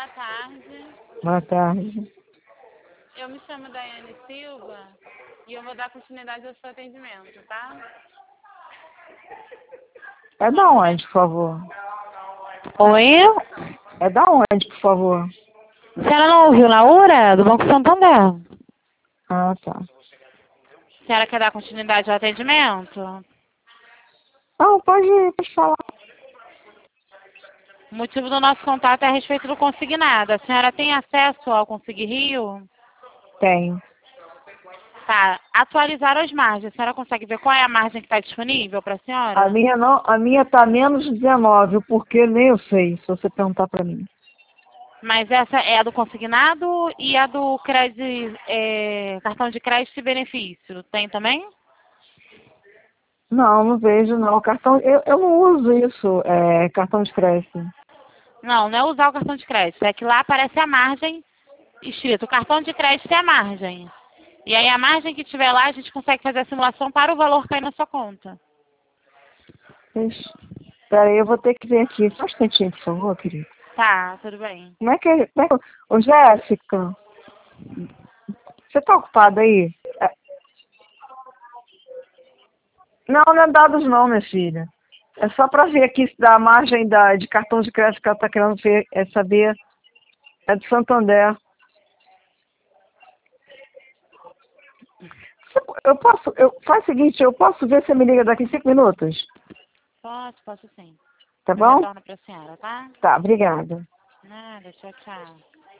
Boa tarde. Boa tarde. Eu me chamo Daiane Silva e eu vou dar continuidade ao seu atendimento, tá? É da onde, por favor? Oi? É da onde, por favor? A senhora não ouviu na hora do Banco Santander? Ah, tá. A senhora quer dar continuidade ao atendimento? Não, pode falar. O motivo do nosso contato é a respeito do consignado. A senhora tem acesso ao Consigne Rio? Tenho. Tá. Atualizar as margens. A senhora consegue ver qual é a margem que está disponível para a senhora? A minha tá menos 19, o porquê nem eu sei, se você perguntar pra mim. Mas essa é a do consignado e a do crédito, cartão de crédito e benefício. Tem também? Não, não vejo não. Cartão, eu não uso isso, cartão de crédito. Não, não é usar o cartão de crédito. É que lá aparece a margem escrito. O cartão de crédito é a margem. E aí a margem que tiver lá, a gente consegue fazer a simulação para o valor cair na sua conta. Espera aí, eu vou ter que ver aqui. Só um instantinho, por favor, querido. Tá, tudo bem. Como é que é? Ô, Jéssica, você tá ocupada aí? Não, não é dados não, minha filha. É só para ver aqui se dá a margem de cartão de crédito que ela está querendo ver, saber. É de Santander. Faz o seguinte, eu posso ver se você me liga daqui 5 minutos? Posso sim. Tá Eu bom? retorno para a senhora, tá? Tá, obrigada. Nada, tchau, tchau.